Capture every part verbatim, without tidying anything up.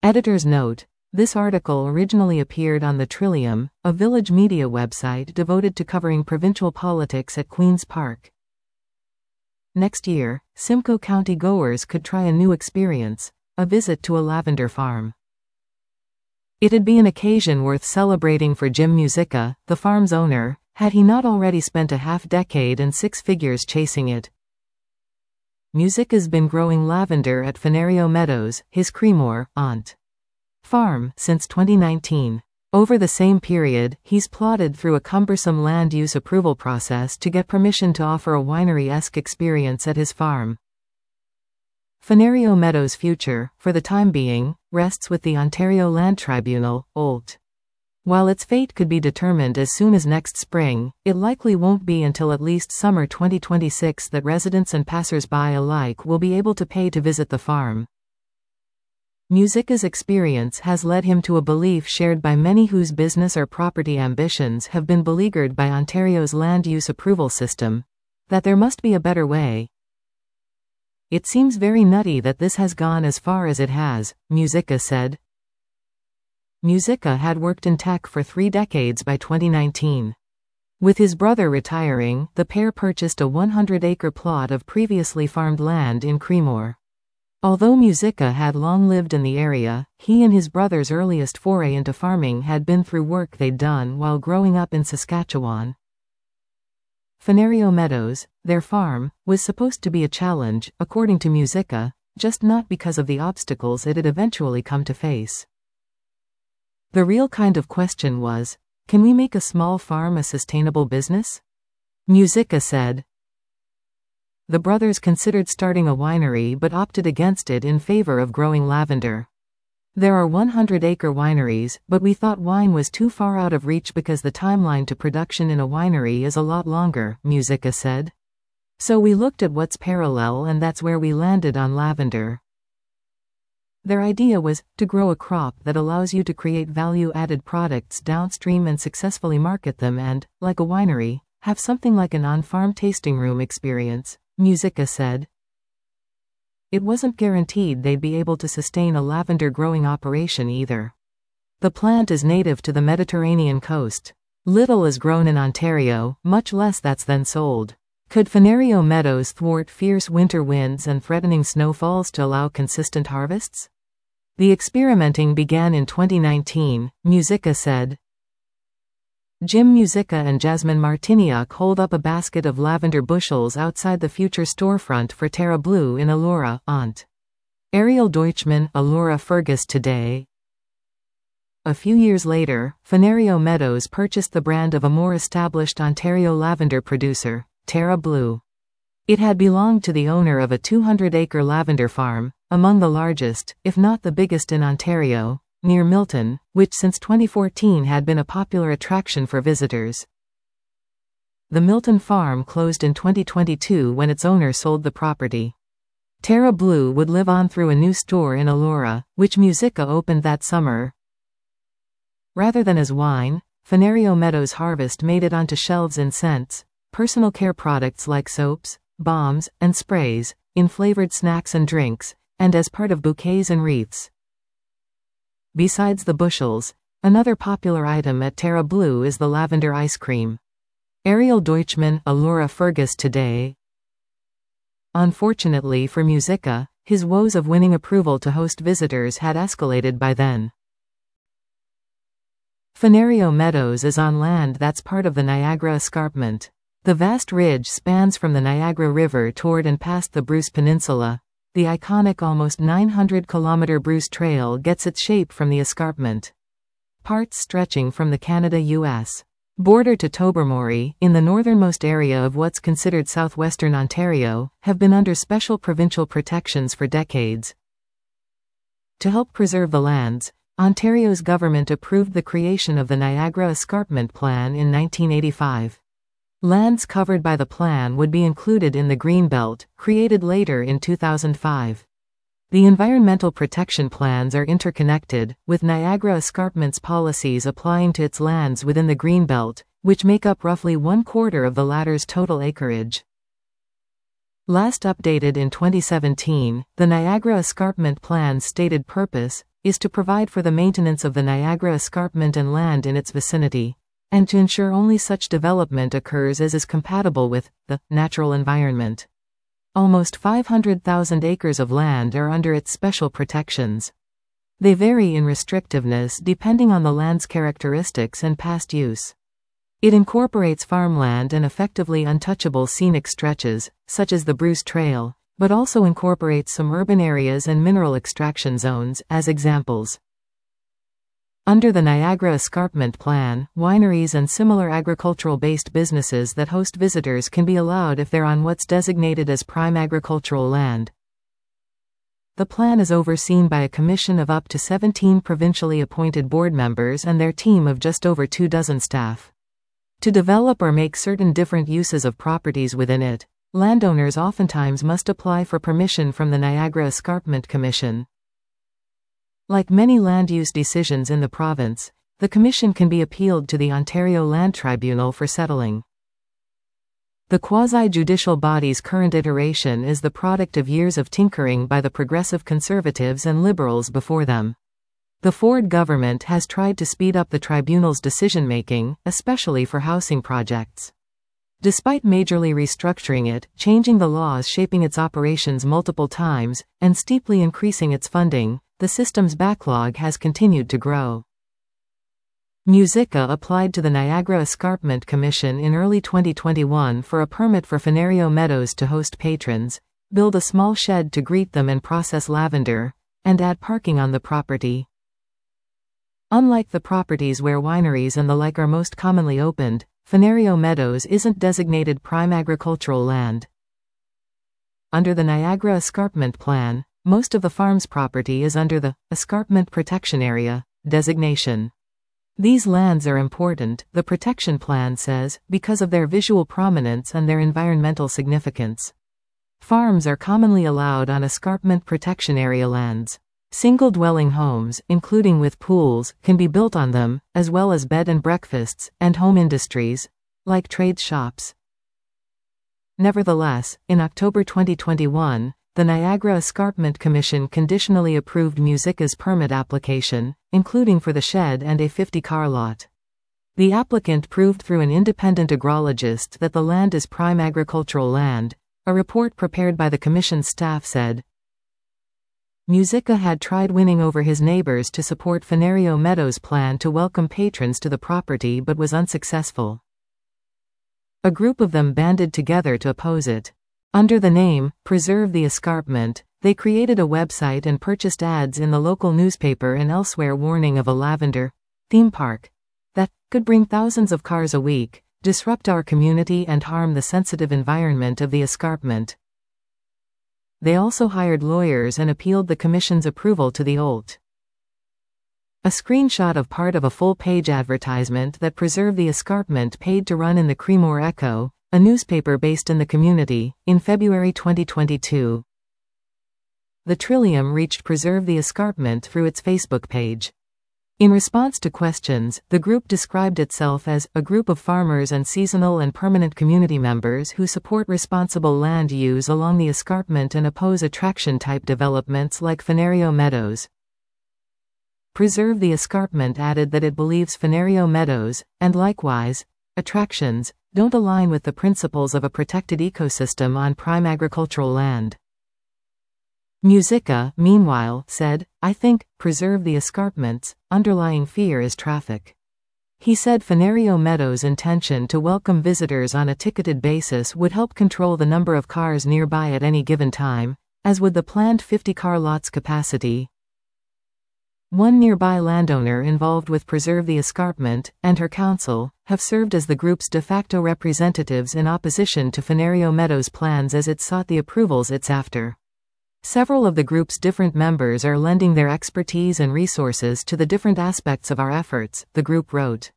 Editor's note: this article originally appeared on the Trillium, a village media website devoted to covering provincial politics at Queen's Park. Next year, Simcoe County goers could try a new experience, a visit to a lavender farm. It'd be an occasion worth celebrating for Jim Musica, the farm's owner, had he not already spent a half-decade and six figures chasing it. Musica's been growing lavender at Fenario Meadows, his Creemore, Aunt farm, since twenty nineteen. Over the same period, he's plodded through a cumbersome land use approval process to get permission to offer a winery-esque experience at his farm. Fenario Meadows' future, for the time being, rests with the Ontario Land Tribunal, O L T. While its fate could be determined as soon as next spring, it likely won't be until at least summer twenty twenty-six that residents and passers-by alike will be able to pay to visit the farm. Musica's experience has led him to a belief shared by many whose business or property ambitions have been beleaguered by Ontario's land use approval system, that there must be a better way. It seems very nutty that this has gone as far as it has, Musica said. Musica had worked in tech for three decades by twenty nineteen. With his brother retiring, the pair purchased a one hundred acre plot of previously farmed land in Creemore. Although Musica had long lived in the area, he and his brother's earliest foray into farming had been through work they'd done while growing up in Saskatchewan. Fenario Meadows, their farm, was supposed to be a challenge, according to Musica, just not because of the obstacles it had eventually come to face. The real kind of question was, can we make a small farm a sustainable business? Musica said. The brothers considered starting a winery but opted against it in favor of growing lavender. There are one hundred acre wineries, but we thought wine was too far out of reach because the timeline to production in a winery is a lot longer, Musica said. So we looked at what's parallel, and that's where we landed on lavender. Their idea was to grow a crop that allows you to create value-added products downstream and successfully market them and, like a winery, have something like an on-farm tasting room experience, Musica said. It wasn't guaranteed they'd be able to sustain a lavender growing operation either. The plant is native to the Mediterranean coast. Little is grown in Ontario, much less that's then sold. Could Fenario Meadows thwart fierce winter winds and threatening snowfalls to allow consistent harvests? The experimenting began in twenty nineteen, Musica said. Jim Musica and Jasmine Martiniuk hold up a basket of lavender bushels outside the future storefront for Terra Blue in Elora, Aunt. Ariel Deutschman, Elora Fergus today. A few years later, Fenario Meadows purchased the brand of a more established Ontario lavender producer, Terra Blue. It had belonged to the owner of a two hundred acre lavender farm, among the largest, if not the biggest in Ontario, near Milton, which since twenty fourteen had been a popular attraction for visitors. The Milton farm closed in twenty twenty-two when its owner sold the property. Terra Blue would live on through a new store in Elora, which Musica opened that summer. Rather than as wine, Fenario Meadows' harvest made it onto shelves in scents, personal care products like soaps, balms, and sprays, in flavored snacks and drinks, and as part of bouquets and wreaths. Besides the bushels, another popular item at Terra Blue is the lavender ice cream. Ariel Deutschman, Elora Fergus today. Unfortunately for Musica, his woes of winning approval to host visitors had escalated by then. Fenario Meadows is on land that's part of the Niagara Escarpment. The vast ridge spans from the Niagara River toward and past the Bruce Peninsula. The iconic almost nine hundred kilometer Bruce Trail gets its shape from the escarpment. Parts stretching from the Canada-U S border to Tobermory, in the northernmost area of what's considered southwestern Ontario, have been under special provincial protections for decades. To help preserve the lands, Ontario's government approved the creation of the Niagara Escarpment Plan in nineteen eighty-five. Lands covered by the plan would be included in the Greenbelt, created later in two thousand five. The environmental protection plans are interconnected, with Niagara Escarpment's policies applying to its lands within the Greenbelt, which make up roughly one quarter of the latter's total acreage. Last updated in twenty seventeen, the Niagara Escarpment Plan's stated purpose is to provide for the maintenance of the Niagara Escarpment and land in its vicinity, and to ensure only such development occurs as is compatible with the natural environment. Almost five hundred thousand acres of land are under its special protections. They vary in restrictiveness depending on the land's characteristics and past use. It incorporates farmland and effectively untouchable scenic stretches, such as the Bruce Trail, but also incorporates some urban areas and mineral extraction zones, as examples. Under the Niagara Escarpment Plan, wineries and similar agricultural-based businesses that host visitors can be allowed if they're on what's designated as prime agricultural land. The plan is overseen by a commission of up to seventeen provincially appointed board members and their team of just over two dozen staff. To develop or make certain different uses of properties within it, landowners oftentimes must apply for permission from the Niagara Escarpment Commission. Like many land use decisions in the province, the Commission can be appealed to the Ontario Land Tribunal for settling. The quasi-judicial body's current iteration is the product of years of tinkering by the Progressive Conservatives and Liberals before them. The Ford government has tried to speed up the tribunal's decision-making, especially for housing projects. Despite majorly restructuring it, changing the laws shaping its operations multiple times, and steeply increasing its funding, the system's backlog has continued to grow. Musica applied to the Niagara Escarpment Commission in early twenty twenty-one for a permit for Fenario Meadows to host patrons, build a small shed to greet them and process lavender, and add parking on the property. Unlike the properties where wineries and the like are most commonly opened, Fenario Meadows isn't designated prime agricultural land. Under the Niagara Escarpment Plan, most of the farm's property is under the Escarpment Protection Area designation. These lands are important, the protection plan says, because of their visual prominence and their environmental significance. Farms are commonly allowed on Escarpment Protection Area lands. Single-dwelling homes, including with pools, can be built on them, as well as bed and breakfasts, and home industries, like trade shops. Nevertheless, in October twenty twenty-one, the Niagara Escarpment Commission conditionally approved Musica's permit application, including for the shed and a fifty-car lot. The applicant proved through an independent agrologist that the land is prime agricultural land, a report prepared by the Commission's staff said. Musica had tried winning over his neighbors to support Fenario Meadows' plan to welcome patrons to the property but was unsuccessful. A group of them banded together to oppose it. Under the name, Preserve the Escarpment, they created a website and purchased ads in the local newspaper and elsewhere warning of a lavender theme park that could bring thousands of cars a week, disrupt our community and harm the sensitive environment of the escarpment. They also hired lawyers and appealed the Commission's approval to the O L T. A screenshot of part of a full-page advertisement that Preserve the Escarpment paid to run in the Creemore Echo, a newspaper based in the community, in February twenty twenty-two. The Trillium reached Preserve the Escarpment through its Facebook page. In response to questions, the group described itself as a group of farmers and seasonal and permanent community members who support responsible land use along the escarpment and oppose attraction-type developments like Fenario Meadows. Preserve the Escarpment added that it believes Fenario Meadows, and likewise, attractions, don't align with the principles of a protected ecosystem on prime agricultural land. Musica, meanwhile, said, I think, Preserve the Escarpment's underlying fear is traffic. He said Fenario Meadows' intention to welcome visitors on a ticketed basis would help control the number of cars nearby at any given time, as would the planned fifty-car lot's capacity. One nearby landowner involved with Preserve the Escarpment, and her council, have served as the group's de facto representatives in opposition to Fenario Meadows' plans as it sought the approvals it's after. Several of the group's different members are lending their expertise and resources to the different aspects of our efforts, the group wrote.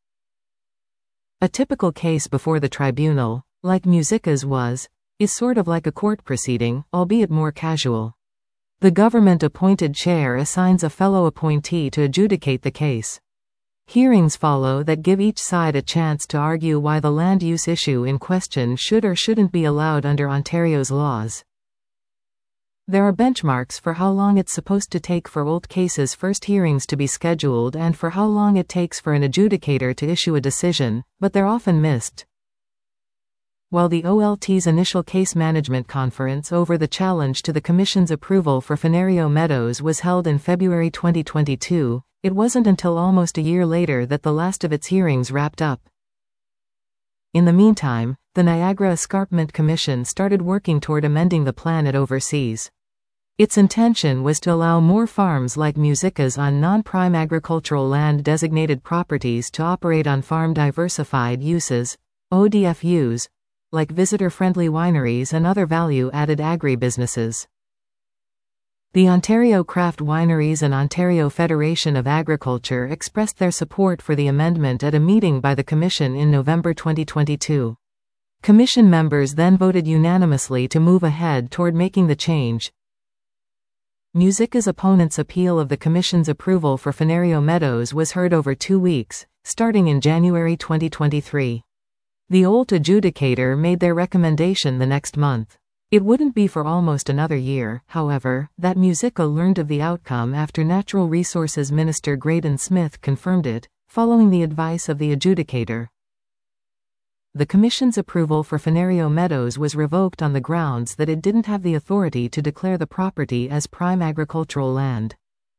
A typical case before the tribunal, like Musica's was, is sort of like a court proceeding, albeit more casual. The government-appointed chair assigns a fellow appointee to adjudicate the case. Hearings follow that give each side a chance to argue why the land use issue in question should or shouldn't be allowed under Ontario's laws. There are benchmarks for how long it's supposed to take for old cases' first hearings to be scheduled and for how long it takes for an adjudicator to issue a decision, but they're often missed. While the O L T's initial case management conference over the challenge to the Commission's approval for Fenario Meadows was held in February twenty twenty-two, it wasn't until almost a year later that the last of its hearings wrapped up. In the meantime, the Niagara Escarpment Commission started working toward amending the plan it oversees. Its intention was to allow more farms like Musica's on non-prime agricultural land designated properties to operate on farm diversified uses, O D F Us, like visitor-friendly wineries and other value-added agribusinesses. The Ontario Craft Wineries and Ontario Federation of Agriculture expressed their support for the amendment at a meeting by the Commission in November twenty twenty-two. Commission members then voted unanimously to move ahead toward making the change. Musica's opponents' appeal of the Commission's approval for Fenario Meadows was heard over two weeks, starting in January twenty twenty-three. The O L T adjudicator made their recommendation the next month. It wouldn't be for almost another year, however, that Musica learned of the outcome after Natural Resources Minister Graydon Smith confirmed it, following the advice of the adjudicator. The Commission's approval for Fenario Meadows was revoked on the grounds that it didn't have the authority to declare the property as prime agricultural land.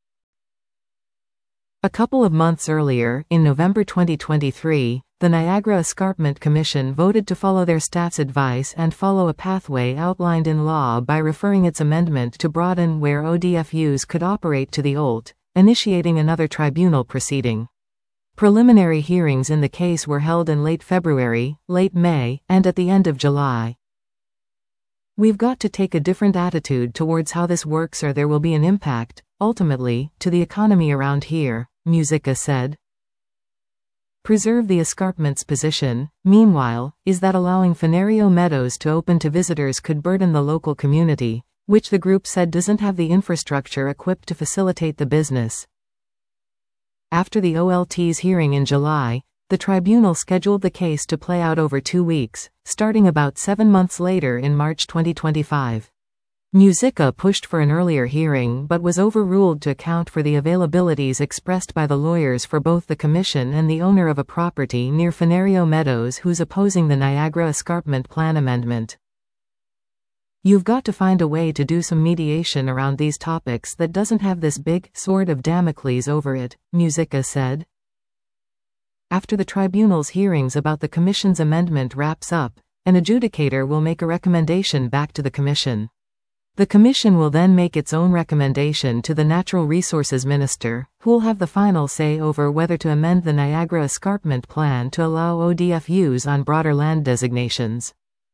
A couple of months earlier, in November twenty twenty-three, the Niagara Escarpment Commission voted to follow their staff's advice and follow a pathway outlined in law by referring its amendment to broaden where O D F Us could operate to the O L T, initiating another tribunal proceeding. Preliminary hearings in the case were held in late February, late May, and at the end of July. We've got to take a different attitude towards how this works or there will be an impact, ultimately, to the economy around here, Musica said. Preserve the Escarpment's position, meanwhile, is that allowing Fenario Meadows to open to visitors could burden the local community, which the group said doesn't have the infrastructure equipped to facilitate the business. After the O L T's hearing in July, the tribunal scheduled the case to play out over two weeks, starting about seven months later in March twenty twenty-five. Musica pushed for an earlier hearing but was overruled to account for the availabilities expressed by the lawyers for both the Commission and the owner of a property near Fenario Meadows who's opposing the Niagara Escarpment Plan amendment. You've got to find a way to do some mediation around these topics that doesn't have this big sword of Damocles over it, Musica said. After the tribunal's hearings about the Commission's amendment wraps up, an adjudicator will make a recommendation back to the Commission. The Commission will then make its own recommendation to the Natural Resources Minister, who will have the final say over whether to amend the Niagara Escarpment Plan to allow O D F Us on broader land designations.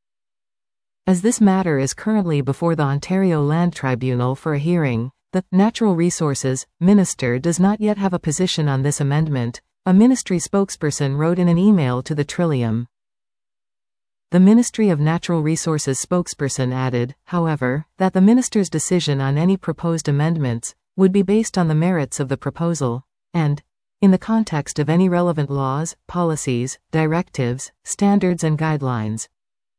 As this matter is currently before the Ontario Land Tribunal for a hearing, the Natural Resources Minister does not yet have a position on this amendment, a ministry spokesperson wrote in an email to the Trillium. The Ministry of Natural Resources spokesperson added, however, that the minister's decision on any proposed amendments would be based on the merits of the proposal, and, in the context of any relevant laws, policies, directives, standards and guidelines.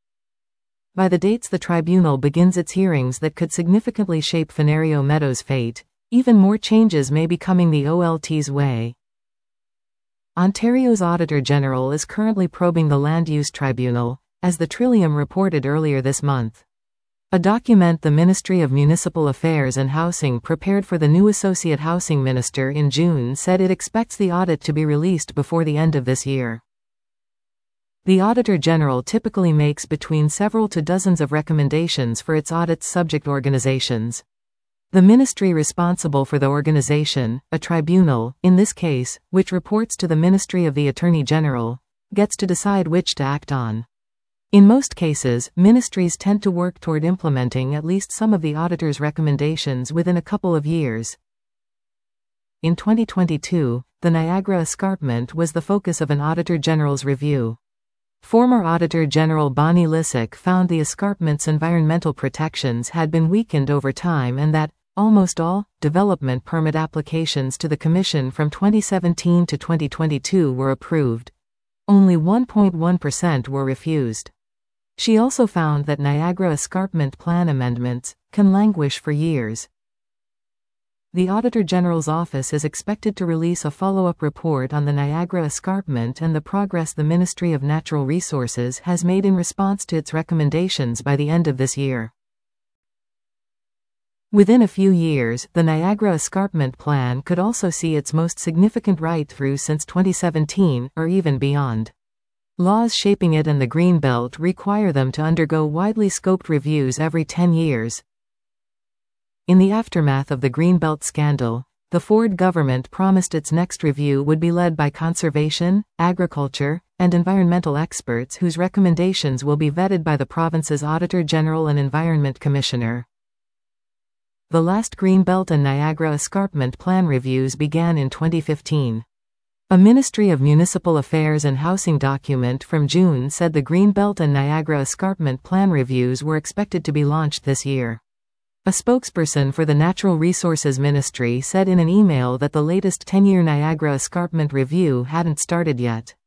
By the dates the tribunal begins its hearings that could significantly shape Fenario Meadows' fate, even more changes may be coming the O L T's way. Ontario's Auditor General is currently probing the Land Use Tribunal, as the Trillium reported earlier this month. A document the Ministry of Municipal Affairs and Housing prepared for the new Associate Housing Minister in June said it expects the audit to be released before the end of this year. The Auditor General typically makes between several to dozens of recommendations for its audit's subject organizations. The ministry responsible for the organization, a tribunal, in this case, which reports to the Ministry of the Attorney General, gets to decide which to act on. In most cases, ministries tend to work toward implementing at least some of the auditor's recommendations within a couple of years. In twenty twenty-two, the Niagara Escarpment was the focus of an Auditor General's review. Former Auditor General Bonnie Lysyk found the escarpment's environmental protections had been weakened over time and that, almost all, development permit applications to the Commission from twenty seventeen to twenty twenty-two were approved. Only one point one percent were refused. She also found that Niagara Escarpment Plan amendments, can languish for years. The Auditor General's Office is expected to release a follow-up report on the Niagara Escarpment and the progress the Ministry of Natural Resources has made in response to its recommendations by the end of this year. Within a few years, the Niagara Escarpment Plan could also see its most significant write-through since twenty seventeen, or even beyond. Laws shaping it and the Greenbelt require them to undergo widely scoped reviews every ten years. In the aftermath of the Greenbelt scandal, the Ford government promised its next review would be led by conservation, agriculture, and environmental experts whose recommendations will be vetted by the province's Auditor General and Environment Commissioner. The last Greenbelt and Niagara Escarpment Plan reviews began in twenty fifteen. A Ministry of Municipal Affairs and Housing document from June said the Greenbelt and Niagara Escarpment Plan reviews were expected to be launched this year. A spokesperson for the Natural Resources Ministry said in an email that the latest ten-year Niagara Escarpment review hadn't started yet.